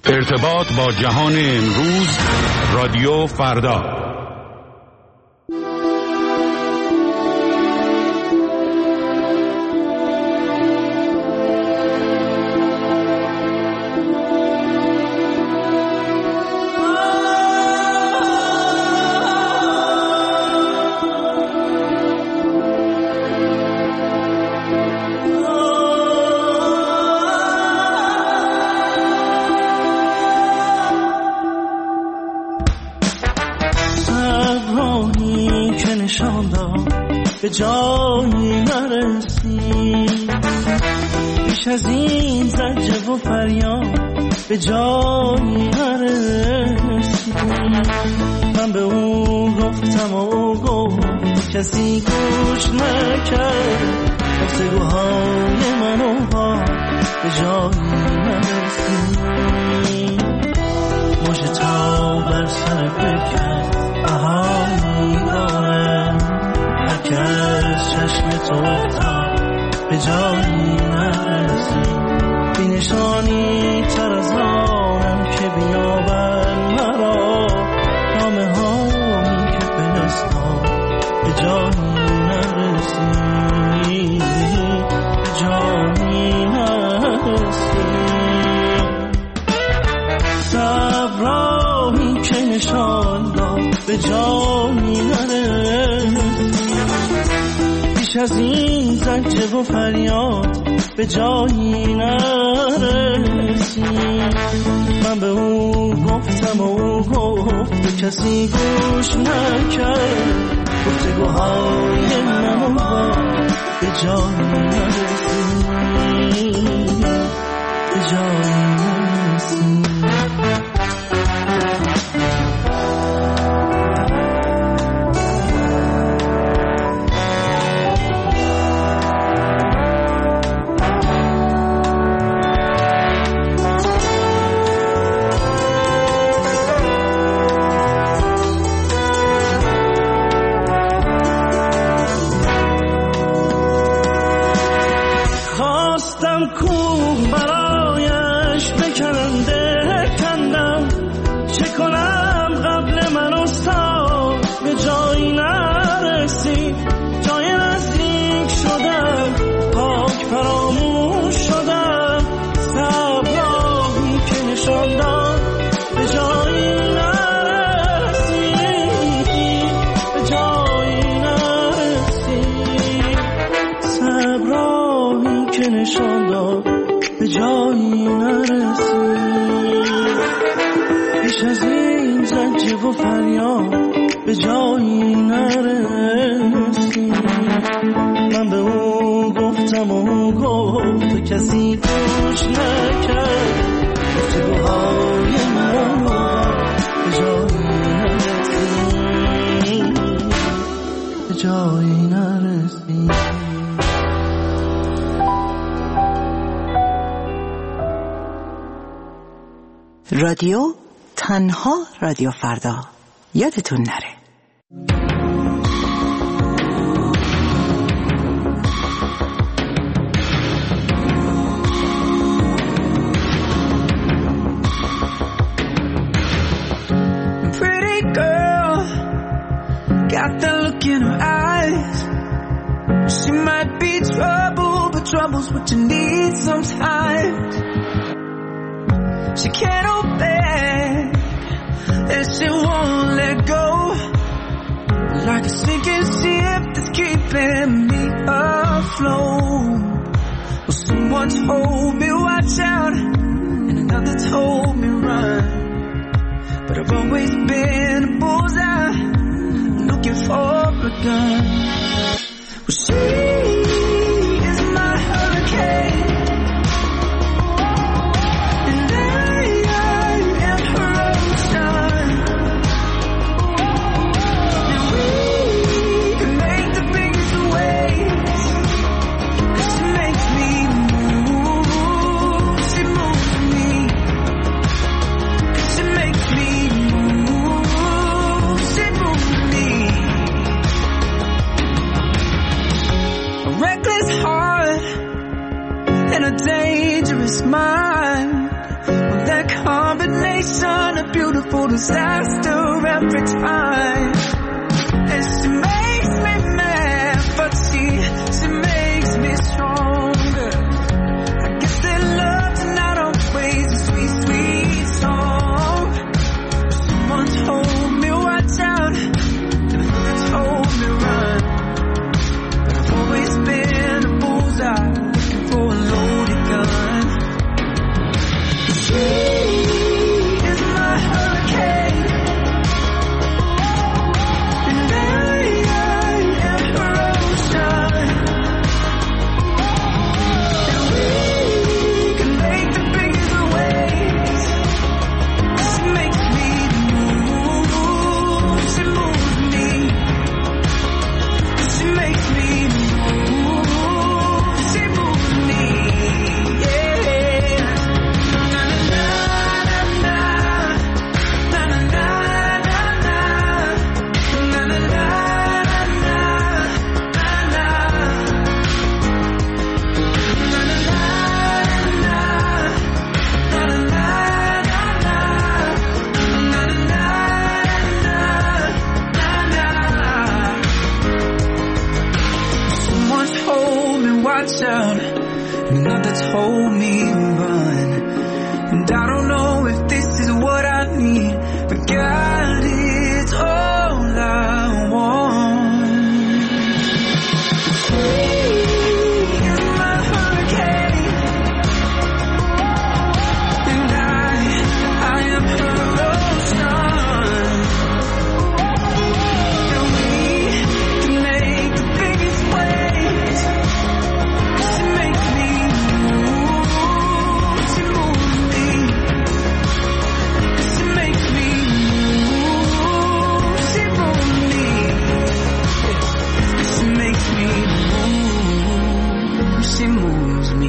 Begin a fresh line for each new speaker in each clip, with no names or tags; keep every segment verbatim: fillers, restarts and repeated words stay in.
ارتباط با جهان امروز، رادیو فردا.
به جایی نرسی، بیش از این زجر و فریاد به جایی نرسی. من به او گفتم و او گفت، کسی گوش نکرد. گفتگوهای من و با به جایی نرسی. مژه تا بر سر بکرد بهایی داره، که از چشم تو افتاد به جایی نرسی. بی نشانی تر از آنم که بیابن مرا، نامه هایی که فرستاد به جایی نرسی، به جایی نرسی. صبرایی که نشان داد به جایی نرسی، بیش از این زجر و فریاد به جایی نرسی. من به او گفتم و او گفت، به کسی گوش نکرد. گفتگوهای من و با به جایی نرسی، به جایی نرسی. به جایی نرسی. من به او گفتم و او گفت، کسی گوش نکرد. گفتگوهای من به جایی نرسی، به جایی نرسی.
رادیو تنها رادیو فردا، یادتون نره.
Pretty girl, got that look in her eyes. She might be trouble, but trouble's what you need sometimes. She can't hold back, and she won't let go. Like a sinking ship that's keeping me afloat. Well, someone told me watch out, and another told me run. But I've always been a bullseye, looking for a gun. Well, she is my hurricane. devastation, a beautiful disaster every time. And she makes me mad, but she, she makes me stronger. I guess that love's not always a sweet, sweet song. Someone told me watch out, and others told me run. But I've always been a bullseye, looking for a loaded gun. She is my hurricane, and I, I am her ocean. And we can make the biggest waves. She makes me move, she moves me. She makes me move, she moves me, yeah. Na na na na na, na na na na na, na na na na na, na na. Na na na na, na na na na, na na na na. Someone told me watch out, another told me run. And I don't know if this is what I need, but God is all I want. She is my hurricane, and I, I am her ocean. And we can make the biggest waves. She makes me move, she moves me. She makes me move, she moves me. She makes me move, she moves me.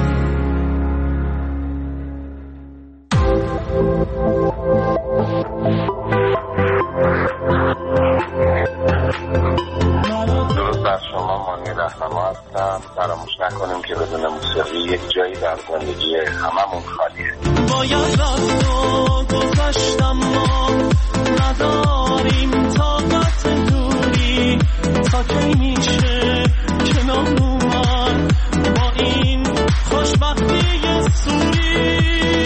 درود بر شما، مانی رهنما هستم. فراموش نکنیم که بدون موسیقی یک جایی در زندگی هممون خالیه.
باید رفت و گذشتم، ما نداریم طاقت دوری. تا کی میشه کنار اومد با این خوشبختی سوری؟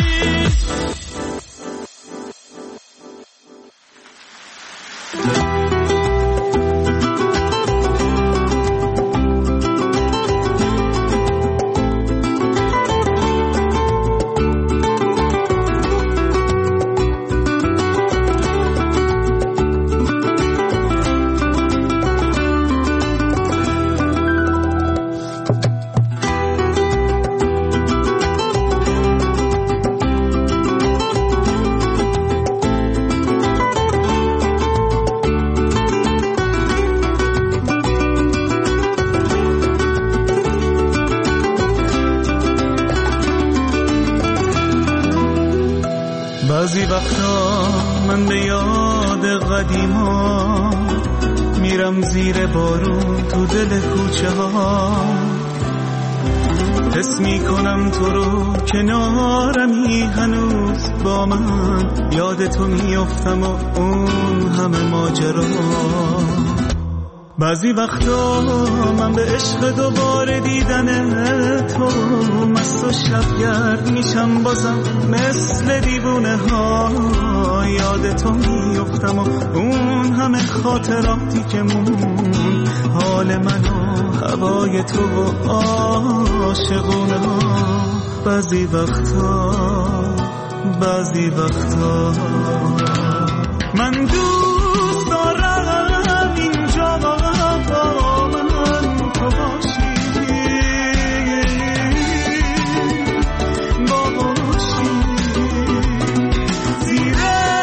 بعضی وقتا من به یاد قدیما میرم زیر بارون تو دل کوچه ها. حس میکنم تو رو کنارمی هنوز با من، یاد تو میافتم و اون همه ماجرا. بعضی وقتا من به عشق دوباره دیدن تو مست و شبگرد میشم بازم مثل دیوونه ها. یاد تو میافتم و اون همه خاطراتی که مون، حال من و هوای تو و عاشقونه ها. بعضی وقتا بعضی وقتا من دوست دارم اینجا با من تو باشی، باشی زیر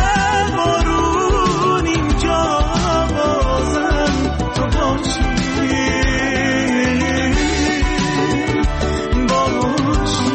بارون اینجا بازم تو باشی، باشی.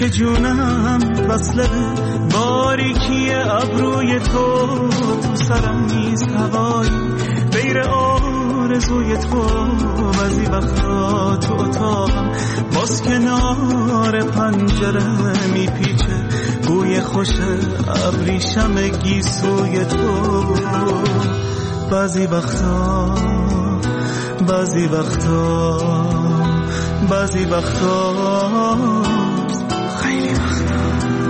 دل جونم وصله باریکی ابروی تو تو سرم نیست هوایی غیر آرزوی تو بعضی وقتا تو اتاقم باز کنار پنجره میپیچه بوی خوش ابریشم گیسوی تو بعضی وقتا بعضی وقتا بعضی وقتا خیلی وقتا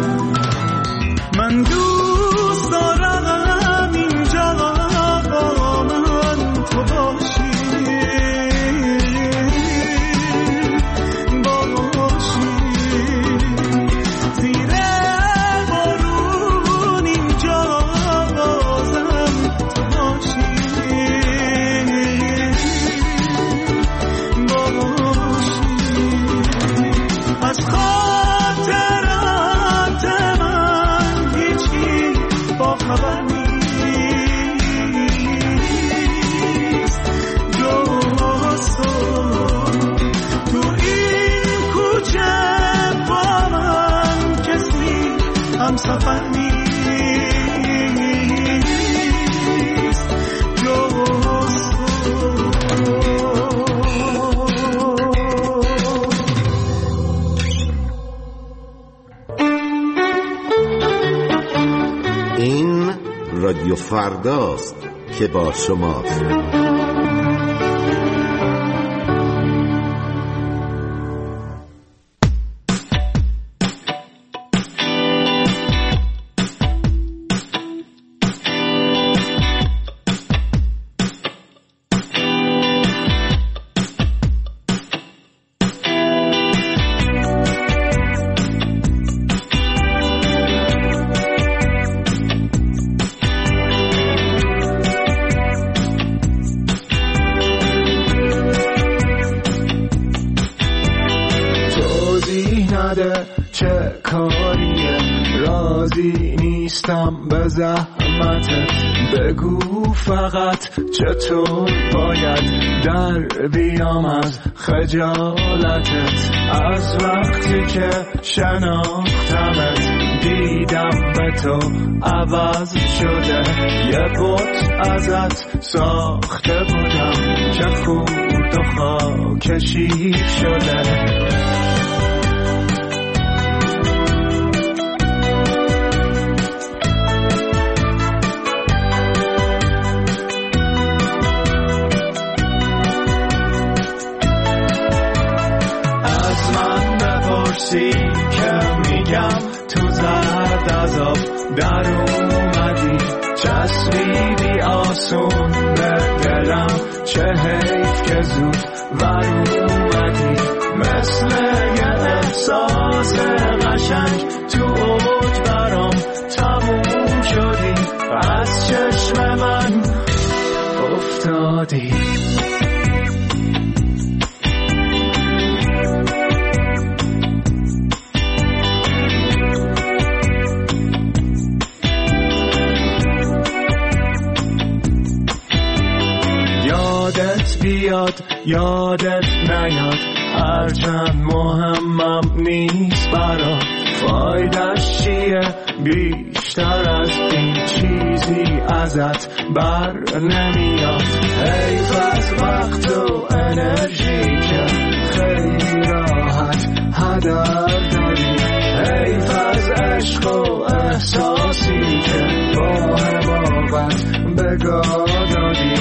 من دوست دارم اینجا با من تو باشی باشی زیر بارون اینجا بازم تو باشی از خاطرات من هیچی با خبر نیست جز تو تو این کوچه با من کسی هم سفر نیست جز
رادیو فرداست که با شماست.
چه کاریه راضی نیستم به زحمتت بگو فقط چطور باید در بیام از خجالتت از وقتی که شناختمت دیدم به تو عوض شده یه بت ازت ساخته بودم که خورد و خاکشی شده که میگم تو زرد عذاب در اومدی چسبیدی آسون به دلم چه حیف که زود ور اومدی مثل یه احساس قشنگ تو اوج برام تموم شدی از چشم من افتادی بیاد یادت نیاد هرچند مهمم نیست برا فایدش چیه بیشتر از این چیزی ازت بر نمیاد حیف از وقت و انرژی که خیلی راحت هدر داری حیف از عشق و احساسی که با حماقت بگاه دادی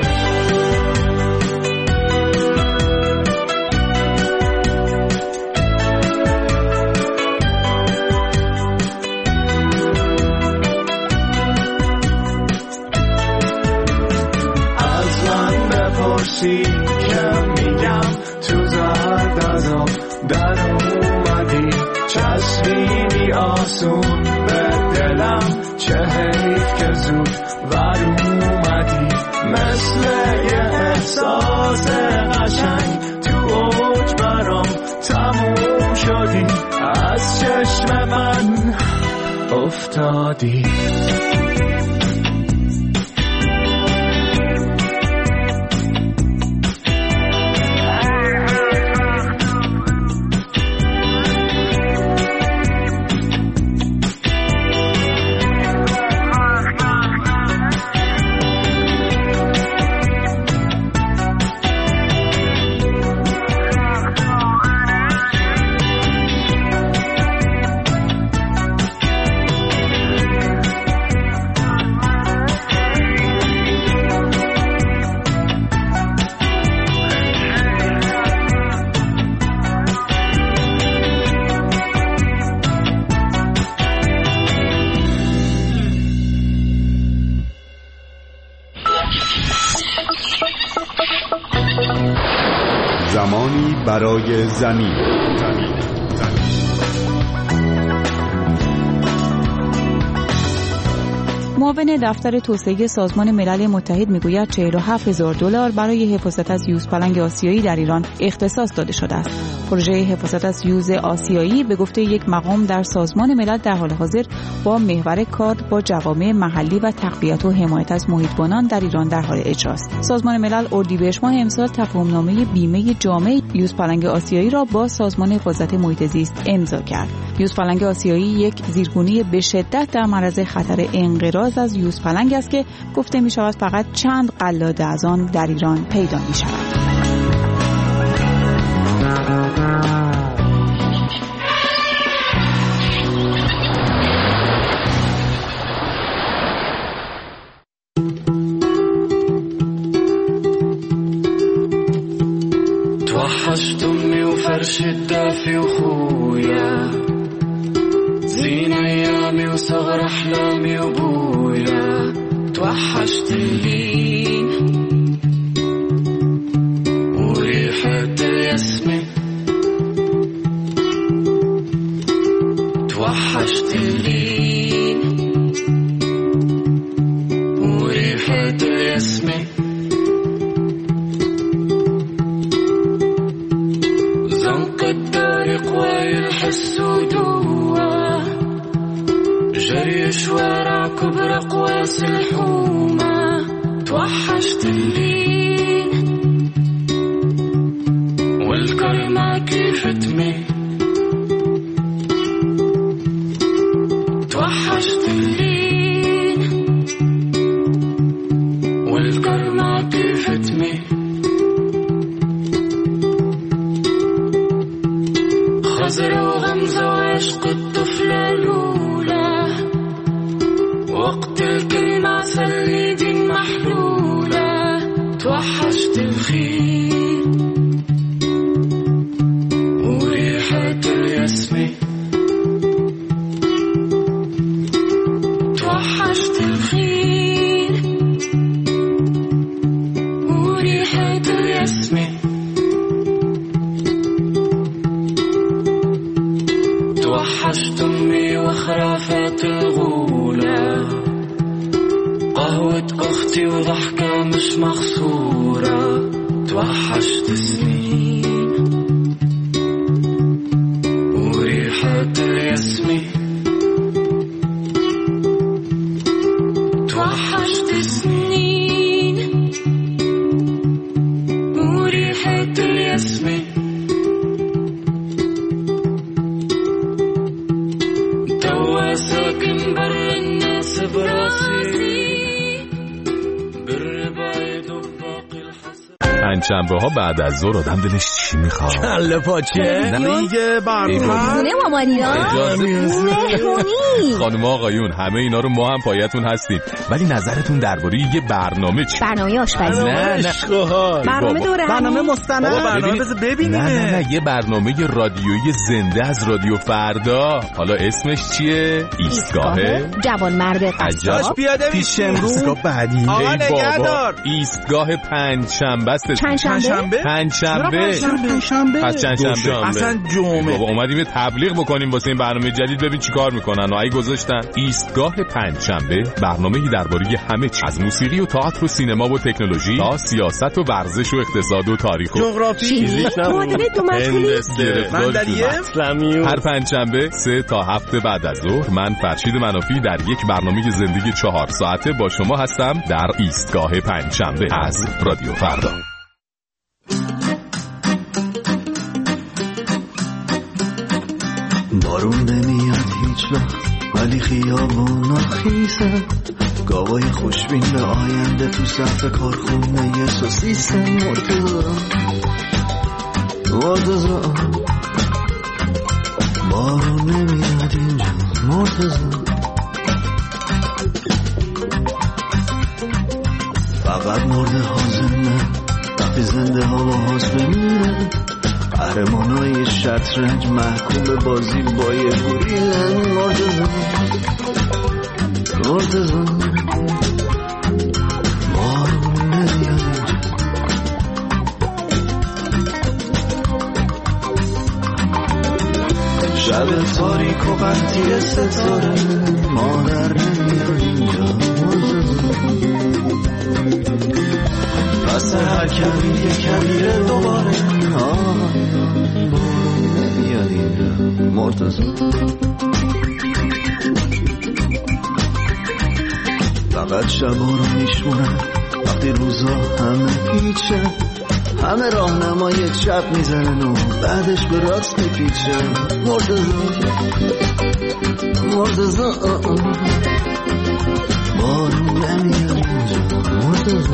که میگم تو زرد عذاب در اومدی چسبیدی آسون به دلم چه حیف که زود ور اومدی مثل یه احساس قشنگ تو اوج برام تموم شدی از چشم من افتادی
زمانی برای زمین. زمین.
معاون دفتر توسعه سازمان ملل متحد میگوید چهل و هفت هزار دلار برای حفاظت از یوز پلنگ آسیایی در ایران اختصاص داده شده است. پروژه حفاظت از یوز آسیایی به گفته یک مقام در سازمان ملل در حال حاضر با محور کار با جوامع محلی و تقویت و حمایت از محیط‌بانان در ایران در حال اجراست. سازمان ملل اردیبهشت ماه امسال تفاهمنامه بیمه جامع یوز پلنگ آسیایی را با سازمان حفاظت محیط زیست امضا کرد. یوز پلنگ آسیایی یک زیرگونه به شدت در معرض خطر انقراض از یوز پلنگ است که گفته می شود فقط چند قلاده از آن در ایران پیدا می شود.
توحشت امي وفرش الدافي وخويا زين ايامي وصغر احلامي وبويا توحشت اللين وريحة الياسمين توحشت اللين وريحة الياسمين زنق الدار قواي الحس ودوا جري شوارع كبر قواس الحومة توحشت اللين والكلمة كيف تمي توحشت اللين والكلمة كيف تمي خزر وغمزة وعشق الطفلة الأولى وقت الكلمة سليدي محلولة توحشت الخيل وريحة الياسمين توحشت الخيل وريحة الياسمين توحشت أمي وخرافات الغولة قهوة أختي وضحكة مش مخصورة توحشت سنين وريحة الياسمين توحشت سنين وريحة الياسمين توا ساكن بر الناس براسي بالربايد وباقي الحسن
پنجشنبه ها بعد از ظهر آدم دلش چی میخواد؟
کله پاچه نه دیگه برنامه
خونه مامانینا مهمونی
خانم آقایون همه اینا رو ما هم پایتون هستیم، ولی نظرتون درباره یه برنامه چی؟
برنامه آشپزی
نه نه
برنامه دوره
برنامه مستند برنامه بذار ببینیم.
نه نه نه یه برنامه رادیویی زنده از رادیو فردا. حالا اسمش چیه؟ ایستگاه
جوان مرد قصاب
پیاده پیشن رو بعدی
آقا نگهدار ایستگاه پنجشنبه است.
چندشنبه
پنجشنبه
پنجشنبه
پس چندشنبه
اصلا جمعه.
بابا اومدیم یه تبلیغ بکنیم واسه این برنامه جدید، ببین چیکار میکنن. آی گذاشتن ایستگاه پنجشنبه، برنامه‌ای درباره همه چیز از موسیقی و تئاتر و سینما و تکنولوژی تا سیاست و ورزش و اقتصاد و تاریخ و
جغرافی
معادله دو مسئولی
اسلامی.
هر پنجشنبه سه تا هفت بعد از ظهر من فرشید منافی در یک برنامه زندگی چهار ساعته با شما هستم در ایستگاه پنجشنبه از رادیو فردا.
بارون نمیاد هیچ وقت ولی خیابون خیسه، گاوای خوشبین به آینده تو صف کارخونه یه سوسیس مرتضا مرتضا. بارون نمیاد اینجا مرتضا، فقط مرده حاضرنه وقتی زنده ها با حاضر بمیره. قهرمانای شطرنج محکوم به بازی با یه گوریلن مرتضا مرتضا. بارون نمیاد اینجا یه ستاره مادر نمیاد اینجا پس هر کمی یه کمیره دوباره بارون نمیاد اینجا مرتضی فقط شبا رو میشمونم وقتی روزا همه هیچه همه راهنمای چپ میزنن و بعدش به راست میپیچه مرتضی مرتضی بارون نمیاد اینجا مرتضی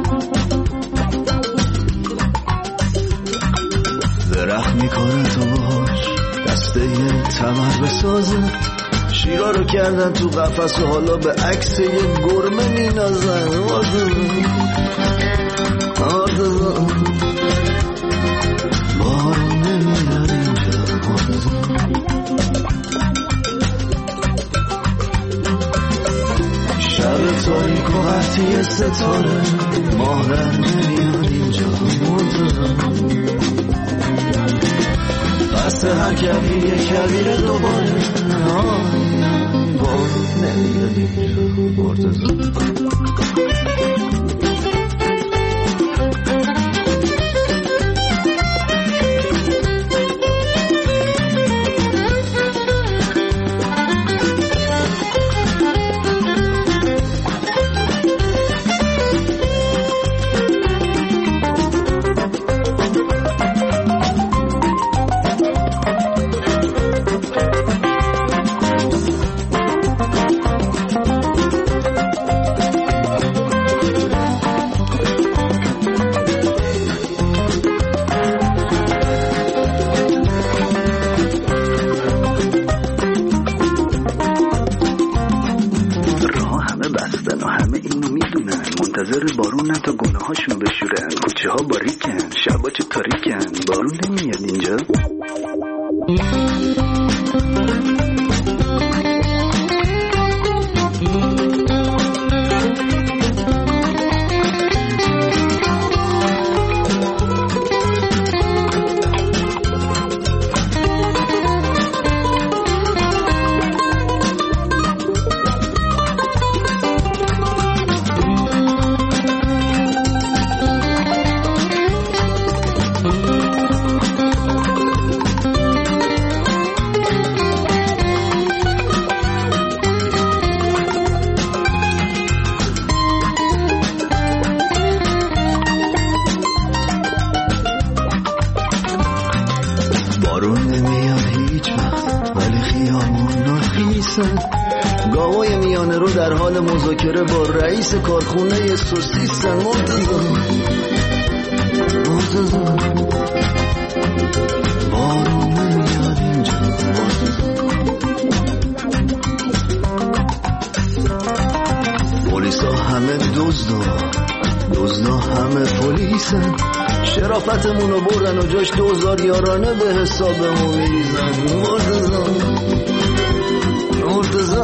درخت میکنه تو باش دسته یه تمر بسازه شیرا رو کردن تو قفس و حالا به عکس یه گرمه مینازن مرتضی مرتضی بارون نمیاد اینجا مرتضی شب تاریک و وقتی ستاره ماه در نمیاد اینجا مرتضی پس هر کبیر یه کبیر دوباره بارون نمیاد اینجا مرتضی رئیس کارخونه سوسیسن مرتضی مرتضی بارون نمیاد اینجا پلیسا همه دزدا دزدا همه پلیسن شرافتمونو بردن و جاش دوزار یارانه به حسابمون میریزن مرتضی مرتضی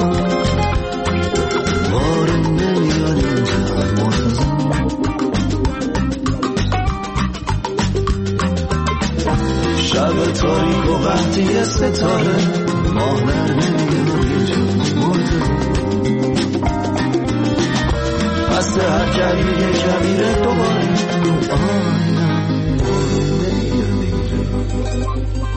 شب تاریک و وقتی ستاره ماه در نمیاد اینجا مرتضی پس هر کبیر یه کبیره دوباره آینم بارون نمیاد اینجا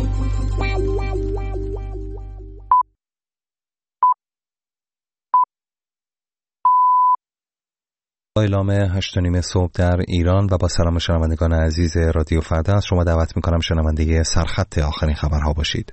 اعلام هشت و نیم صبح در ایران و با سلام شنوندگان عزیز رادیو فردا از شما دعوت میکنم شنونده سرخط آخرین خبرها باشید.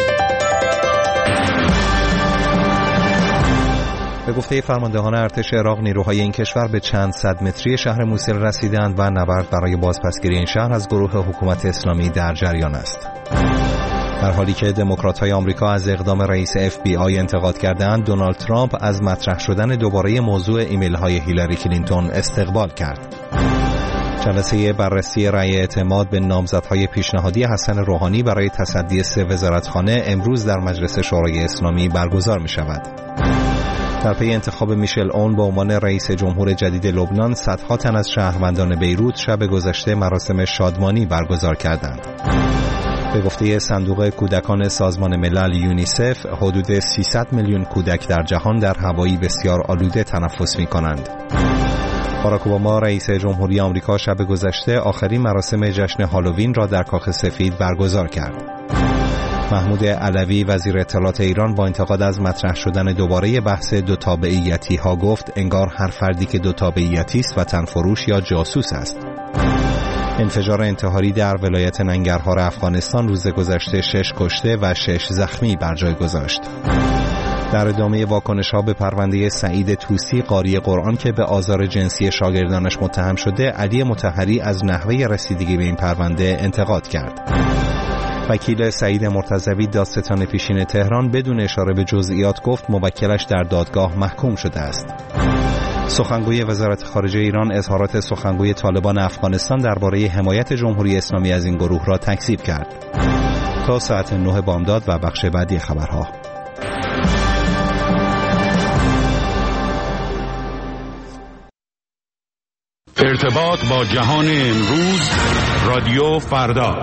به گفته فرماندهان ارتش عراق نیروهای این کشور به چند صد متری شهر موصل رسیدند و نبرد برای بازپسگیری این شهر از گروه حکومت اسلامی در جریان است. در حالی که دموکرات‌های آمریکا از اقدام رئیس اف بی آی انتقاد کردند، دونالد ترامپ از مطرح شدن دوباره موضوع ایمیل‌های هیلاری کلینتون استقبال کرد. جلسه بررسی رأی اعتماد به نامزدهای پیشنهادی حسن روحانی برای تصدی سه وزارتخانه امروز در مجلس شورای اسلامی برگزار می‌شود. در پی انتخاب میشل اون به عنوان رئیس جمهور جدید لبنان، صدها تن از شهروندان بیروت شب گذشته مراسم شادمانی برگزار کردند. به گفته صندوق کودکان سازمان ملل یونیسف، حدود سیصد میلیون کودک در جهان در هوایی بسیار آلوده تنفس می‌کنند. باراک اوباما رئیس جمهوری آمریکا شب گذشته آخرین مراسم جشن هالووین را در کاخ سفید برگزار کرد. محمود علوی وزیر اطلاعات ایران با انتقاد از مطرح شدن دوباره بحث دو تابعیتی ها گفت انگار هر فردی که دو تابعیتی است وطن فروش یا جاسوس است. انفجار انتحاری در ولایت ننگرهار افغانستان روز گذشته شش کشته و شش زخمی بر جای گذاشت. در ادامه واکنش‌ها به پرونده سعید طوسی قاری قرآن که به آزار جنسی شاگردانش متهم شده، علی مطهری از نحوه رسیدگی به این پرونده انتقاد کرد. وکیل سعید مرتضوی دادستان پیشین تهران بدون اشاره به جزئیات گفت موکلش در دادگاه محکوم شده است. سخنگوی وزارت خارجه ایران اظهارات سخنگوی طالبان افغانستان درباره حمایت جمهوری اسلامی از این گروه را تکذیب کرد. تا ساعت نه بامداد و بخش بعدی خبرها.
ارتباط با جهان امروز، رادیو فردا.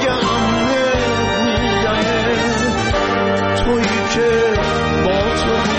تویی که با تو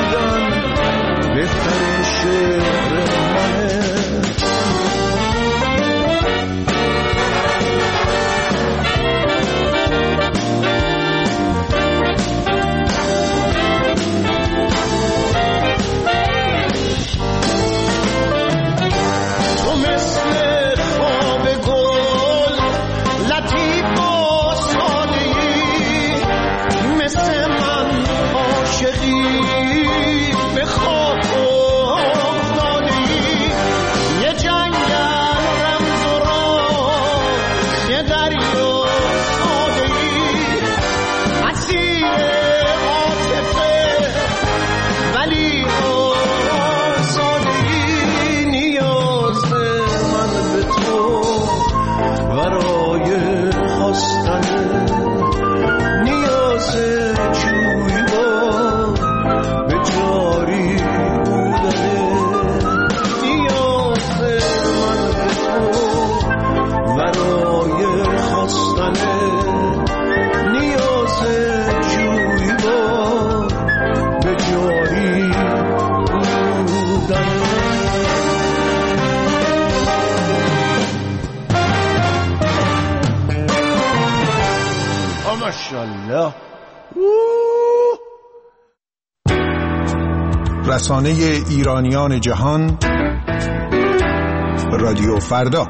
ماشاءالله.
رسانه ایرانیان جهان، رادیو فردا.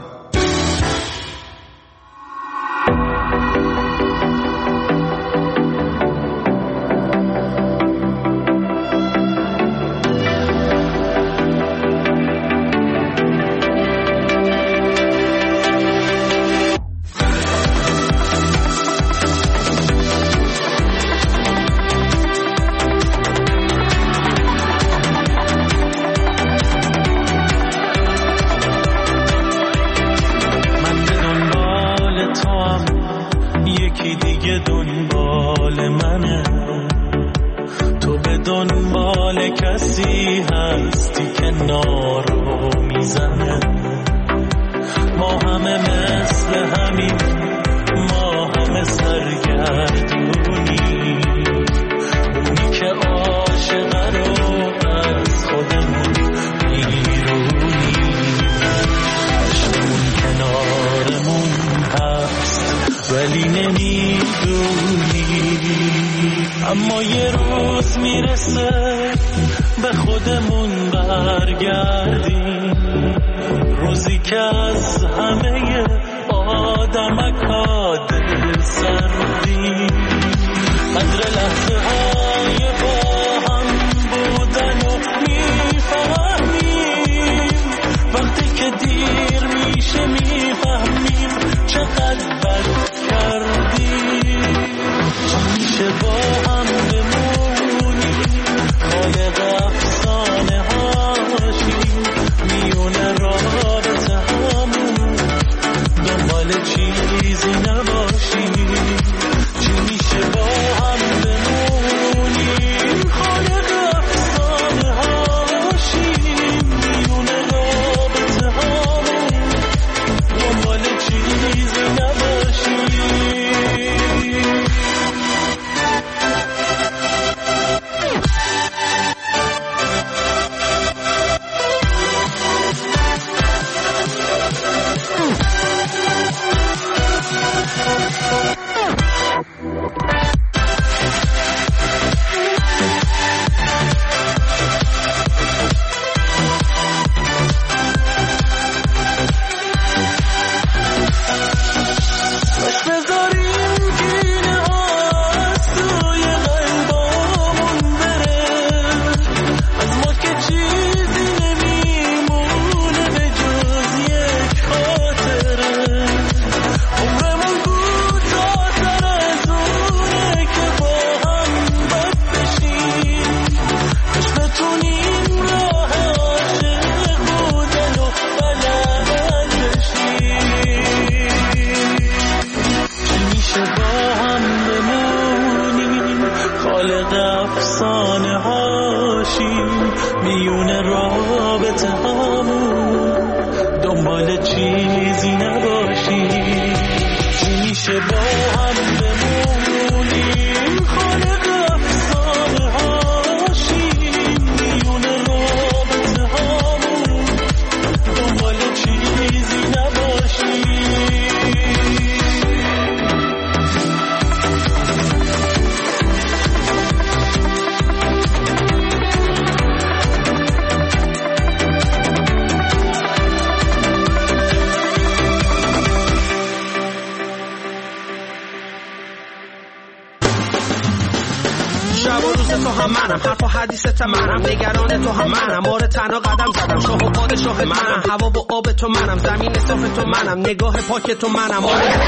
نگاه پاک تو منم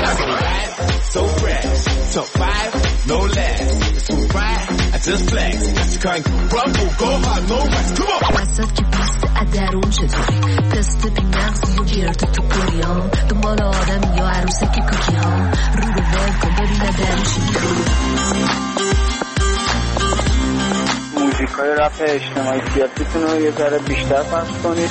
So fresh, top five, no less. It's so right, I just flex. You can't rumble, go hard, no rest. Come on.
وسط که پست ادرون چطوری پست بی مغزی و گرد تو پوریام دنبال آدم یا عروسه که کوکی ها رو رو ول کن ببینه درشی
موزیکای رپ اجتماعی سیاسیتون رو یه ذره بیشتر پخش کنید.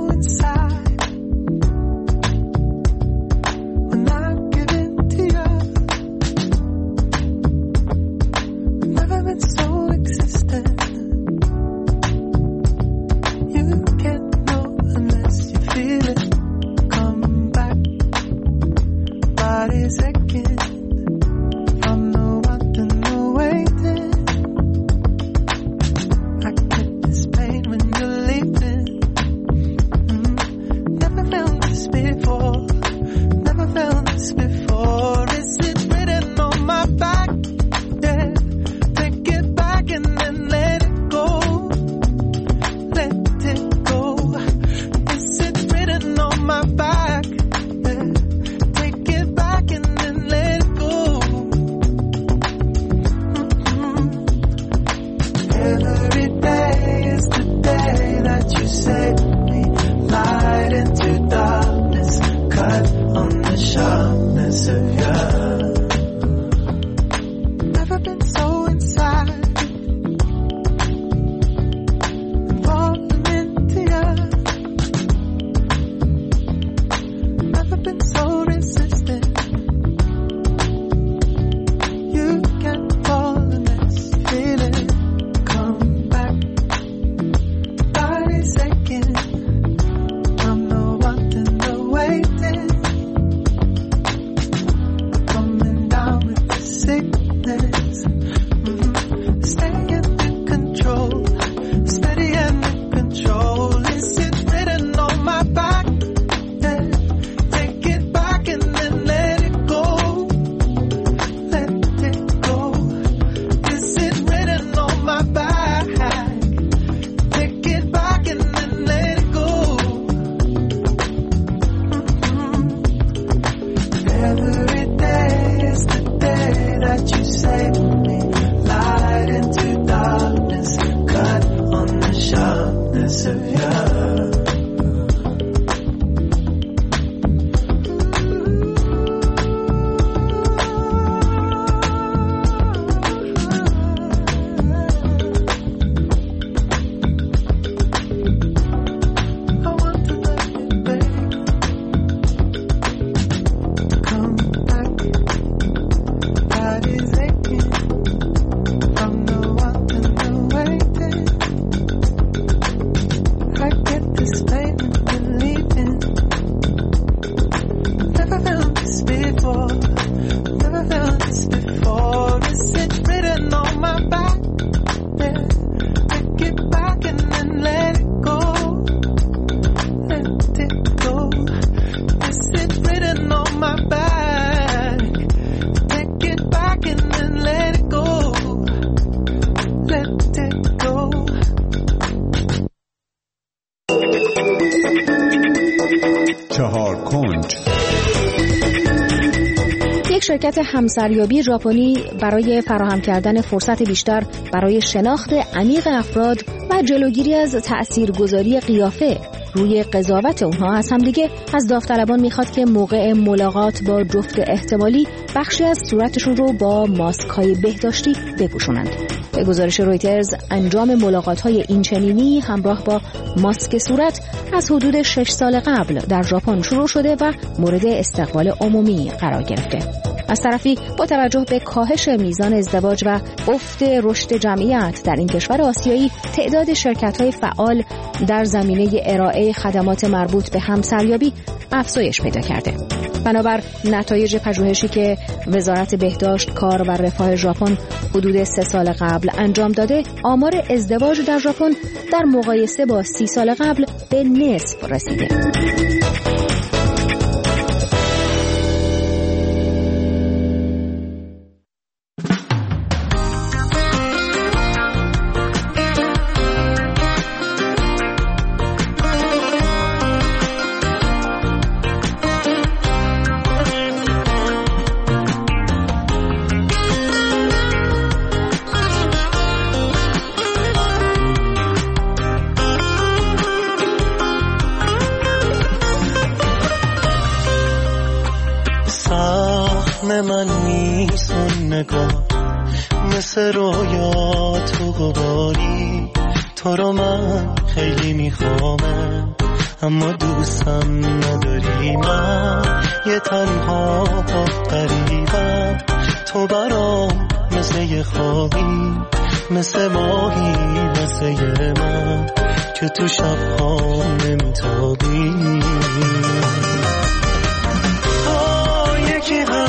When I give in to your body's aching from the wanting, the waiting. I get this pain when you're leaving. Mm. Never felt this before. Never felt this before. Is it written on my back? Yeah. Take it back and then let it go. Let it go. Is it written on my back? Yeah. Take it back and then let it go. Mm-hmm. Every day is the day that you save me. Light into darkness, cut on the sharpness of your. Never been so inside, falling into you. Never been so resistant. You can fall in this feeling. Come back, body's aching. I'm the wanting, the waiting. Coming down with the sickness. Mm-hmm. Stay in control, steady and in control. Is it written on my back? Yeah. Take it back and then let it go. Let it go. Is it written on my back? Take it back and then let it go. Mm-hmm. Every day is the day that you save me. Light into darkness, cut on the sharpness of your. I want to love you, baby. Come back, body's aching from the wanting, the waiting. I get this pain when you're leaving. Never felt this before. Never felt this before. Is it written on my back? Yeah. Take it back and then let it go. Let it go. Is it written on my back? Take it back and then let it go. Let it go.
چهار کنج.
یک شرکت همسریابی ژاپنی برای فراهم کردن فرصت بیشتر برای شناخت عمیق افراد و جلوگیری از تأثیرگذاری قیافه روی قضاوت اونها از همدیگه از داوطلبان میخواد که موقع ملاقات با جفت احتمالی بخشی از صورتشون رو با ماسک‌های بهداشتی بپوشونند. به گزارش رویترز انجام ملاقات‌های اینچنینی همراه با ماسک صورت از حدود شش سال قبل در ژاپن شروع شده و مورد استقبال عمومی قرار گرفته. از طرفی با توجه به کاهش میزان ازدواج و افت رشد جمعیت در این کشور آسیایی، تعداد شرکت‌های فعال در زمینه ارائه خدمات مربوط به همسریابی افزایش پیدا کرده. بنابر نتایج پژوهشی که وزارت بهداشت، کار و رفاه ژاپن حدود سه سال قبل انجام داده، آمار ازدواج در ژاپن در مقایسه با سی سال قبل به نصف رسیده.
من نیست اون نگاه مثل رویا تو غباری، تو رو من خیلی میخوامم اما دوستم نداری. من یه تنها غریبم، تو برام مثل یه خوابی، مثل ماهی واسه من که تو شبها نمیتابی. تو یکی هم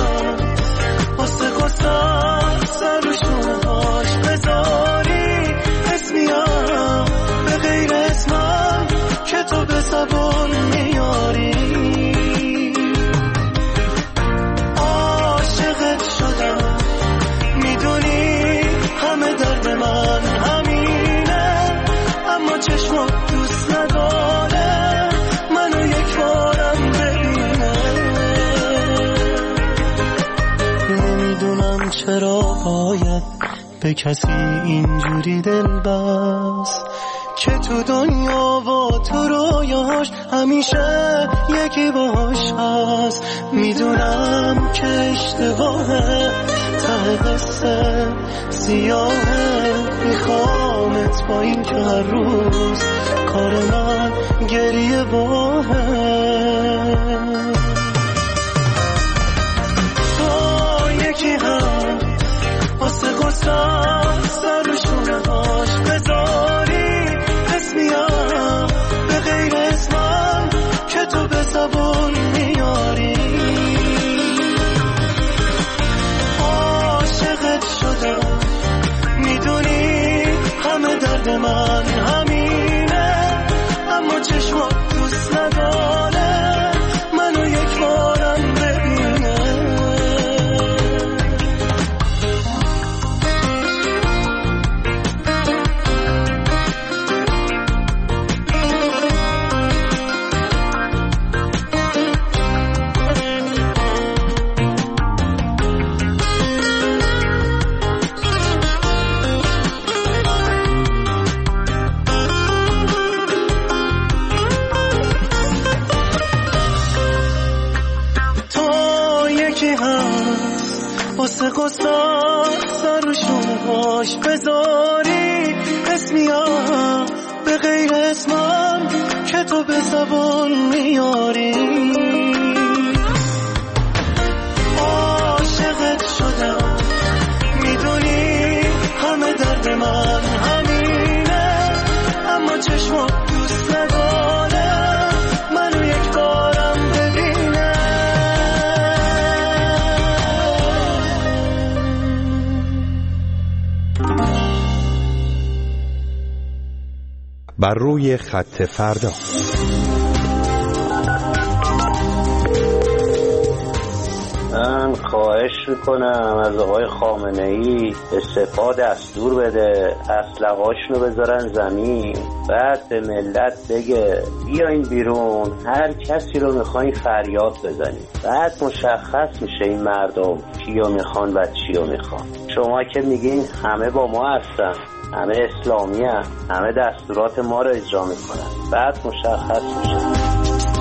به کسی اینجوری دل بست که تو دنیا و تو رویاش همیشه یکی باش هست. میدونم که اشتباهه ته قصه سیاهه، میخوامت با این که هر روز کار من گریه باهه. تو یکی هم واسه گستان سرشونه هاش بذاری اسمیم به غیر اسمم که تو به زبون میاری. عاشقت شدم میدونی همه درد من همینه، اما چشمات دوست نداره منو یک بارم ببینه. واسه گستان سرشونه باش بذاری اسمیم به غیر اسمم که تو به زبان میاری. عاشقت شدم میدونی همه درد من همینه، اما چشمات دوست نداره منو یک بارم ببینه.
بر روی خط فردا.
من خواهش میکنم از آقای خامنه‌ای استعفا دستور بده، اسلحه‌هاشونو بذارن زمین، بعد به ملت بگه بیاین بیرون، هر کسی رو میخواین فریاد بزنید، بعد مشخص میشه این مردم کیو میخوان و چیو میخوان. شما که میگین همه با ما هستن، همه اسلامی هستن، همه دستورات ما رو اجرا میکنن، بعد مشخص میشه.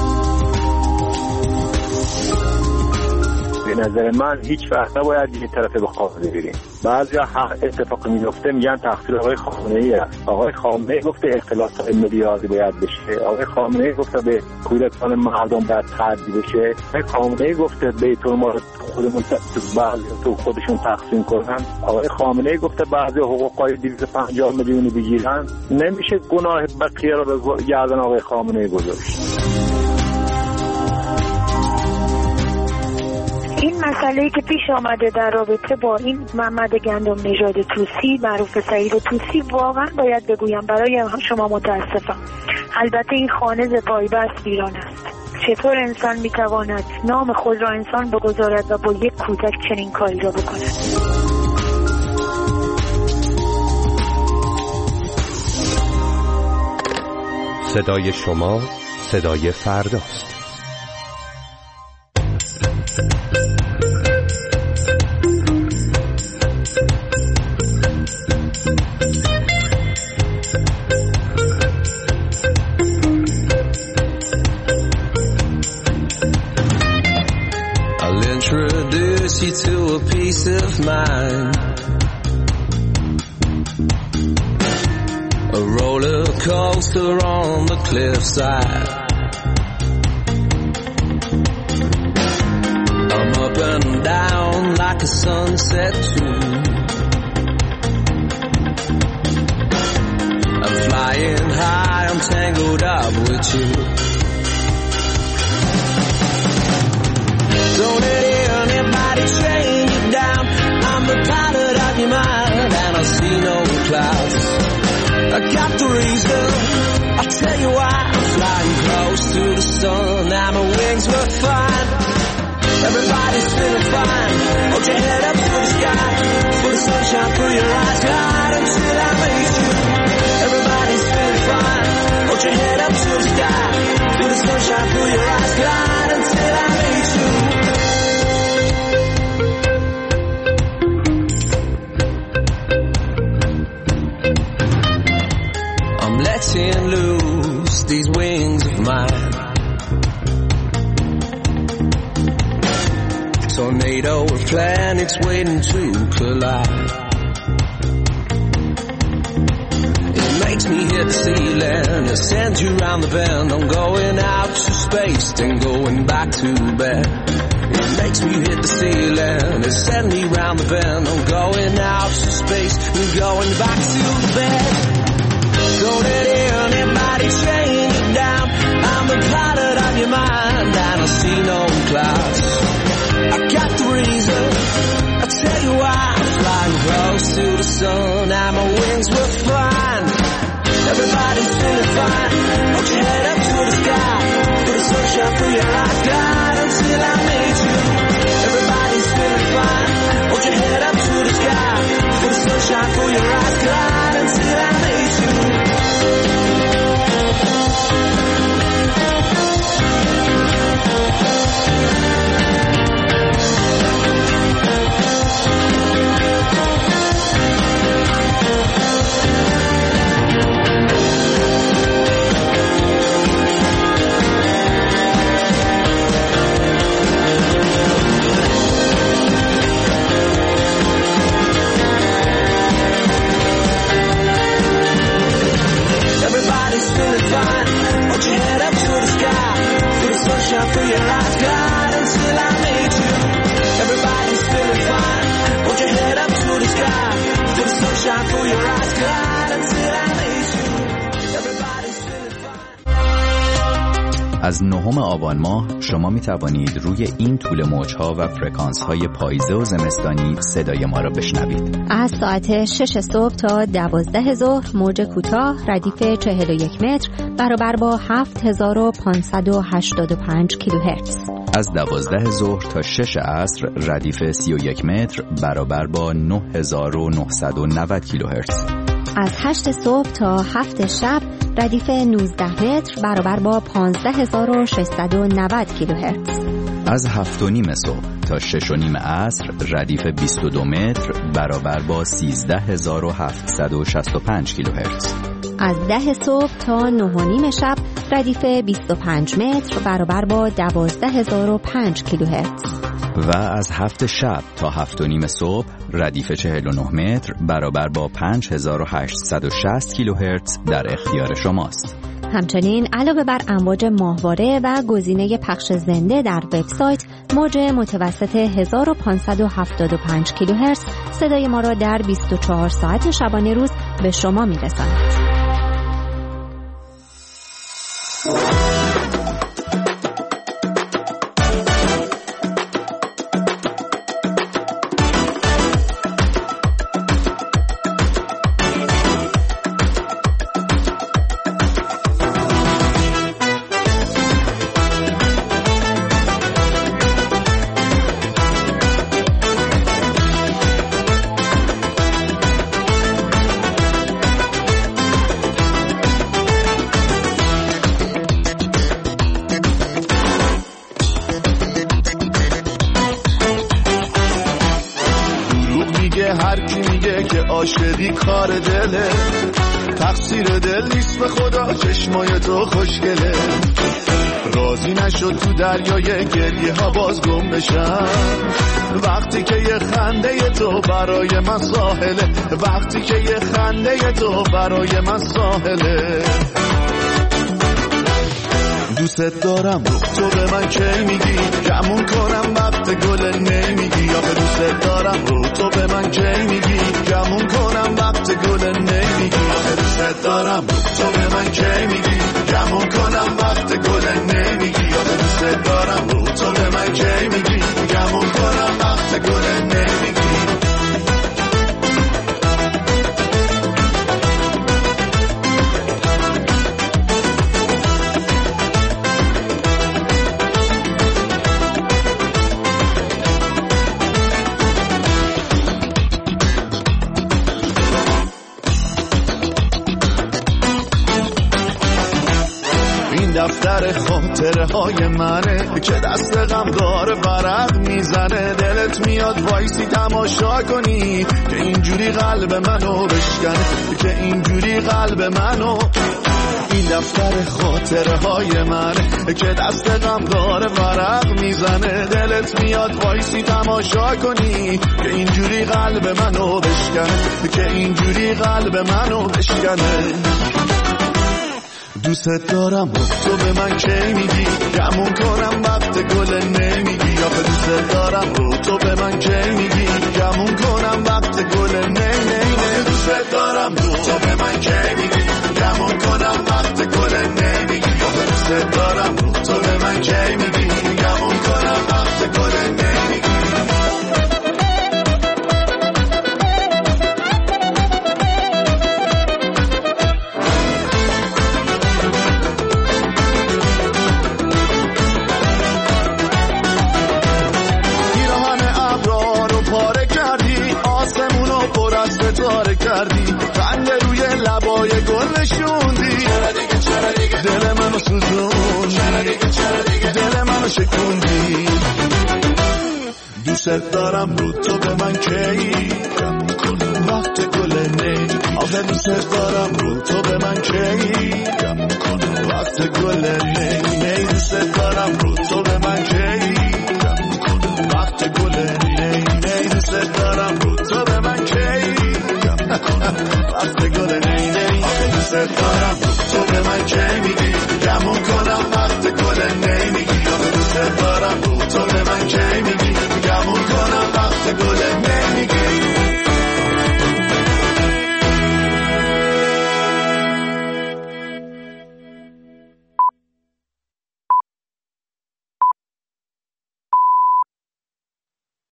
به نظر من هیچ وقت نباید این طرف به خامنه بریم. بعضیا هر اتفاق میفته میگن تقصیر آقای خامنه‌ای است. آقای خامنه‌ای گفته اختلاطات ملیاری باید بشه. آقای خامنه‌ای گفته به کودتان مردم باید تعدی بشه. آقای خامنه‌ای گفته بیت المال خودمون بعضی تو خودشون تقسیم کنن. آقای خامنه‌ای گفته بعضی حقوقای دویست و پنجاه میلیونی بگیرن. نمیشه گناه بقیه رو به گردن آقای خامنه‌ای گذاشت.
این مسئله‌ای که پیش آمده در رابطه با این محمد گندم نژاد طوسی معروف سعید طوسی، واقعا باید بگویم برای شما متاسفم. البته این خانه ز پایبست ویران است. چطور انسان میتواند نام خود را انسان بگذارد و با یک کودک چنین کاری را بکند؟
صدای شما صدای فرداست.
Introduce you to a peace of mind, a roller coaster on the cliffside. I'm up and down like a sunset tune. I'm flying high, I'm tangled up with you. Don't let anybody train you down. I'm the pilot of your mind, and I see no clouds. I got the reason, I'll tell you why. I'm flying close to the sun, and my wings work fine. Everybody's feeling fine. Hold your head up to the sky, for the sunshine through your eyes. Glide until I meet you. Everybody's feeling fine. Hold your head up to the sky, for the sunshine through your eyes. Glide until I meet you. tornado of planets waiting to collide. It makes me hit the ceiling, it sends you round the bend. I'm going out to space, then going back to bed. It makes me hit the ceiling, it sends me round the bend. I'm going out to space, then going back to bed. Don't let anybody chain you down. I'm the pilot of your mind, and I see no clouds. I got the reason, I'll tell you why. I'm flying close to the sun, and my wings will flying. Everybody's feeling fine. Hold your head up to the sky, put the sunshine through your eyes. Glide until I meet you. Everybody's feeling fine. Hold your head up to the sky, put the sunshine through your eyes. Glide until I meet you. Through your eyes, God, until I meet you. Everybody's feeling fine. Hold your head up to the sky. Put the sunshine through your eyes, God, until I meet you. Everybody's feeling fine.
از نهم آبان ماه شما می توانید روی این طول موجها و فرکانس های پاییزه و زمستانی صدای ما را بشنوید.
از ساعت شش صبح تا دوازده ظهر موج کوتاه ردیف چهل و یک متر برابر با هفت هزار و پانصد و هشتاد و پنج کیلوهرتز.
از دوازده ظهر تا شش عصر ردیف سی و یک متر برابر با نه هزار و نهصد و نود کیلوهرتز.
از هشت صبح تا هفت شب ردیف نوزده متر برابر با پانزده هزار و ششصد و نود کیلوهرتز.
از هفت و نیم صبح تا شش و نیم عصر ردیف بیست و دو متر برابر با سیزده هزار و هفتصد و شصت و پنج کیلوهرتز.
از ده صبح تا نه و نیم شب ردیف بیست و پنج متر برابر با دوازده هزار و پنج کیلوهرتز.
و از هفت شب تا هفت و نیم صبح ردیف چهل و نه متر برابر با پنج هزار و هشتصد و شصت کیلوهرتز در اختیار شماست.
همچنین علاوه بر امواج ماهواره و گزینه پخش زنده در وبسایت، موج متوسط هزار و پانصد و هفتاد و پنج کیلوهرتز صدای ما را در بیست و چهار ساعت شبانه روز به شما می‌رساند.
عاشقی کار دله، تقصیر دل نیست به خدا، چشمای تو خوشگله. راضی نشد تو دریای گریه ها باز گم بشم، وقتی که یه خنده تو برای من ساحله، وقتی که یه خنده تو برای من ساحله. دوست دارم تو به من کی میگی، گمون کنم وقت گل نمیگی. یا به دوست دارم رو تو به من کی میگی، گمون کنم وقت گل نمیگی. یا به دوست دارم رو تو به من کی میگی، گمون کنم وقت گل نمیگی. یا به دوست دارم رو تو به من کی میگی، گمون کنم وقت گل نمیگی. دفتر خاطره های منه که دست غمگار ورق میزنه. دل دلت میاد وایسی تماشا کنی که اینجوری قلب منو بشکنه، که اینجوری قلب منو. این دفتر خاطره های منه که دست غم داره ورق میزنه. دلت میاد وایسی تماشا کنی که اینجوری قلب منو بشکنه، که اینجوری قلب منو بشکنه. دوست دارم تو به من کی میگی گمون کنم وقت گل نمیگی. آخه دوست دارم رو تو به من کی میگی گمون کنم وقت گل نی نی نی. دوست دارم رو تو به من کی میگی گمون کنم وقت گل نمیگی. آخه دوست دارم رو تو به من کی میگی گمون کنم وقت گل نمیگی. ستاره کردی خنده روی لبای گل نشوندی. دل منو سوزوندی، دل منو شکوندی. دوست دارم رو تو به من کی گمون کنم وقت گل نی. آخه دوست دارم رو تو به من کی گمون کنم وقت گل نی نی. دوست دارم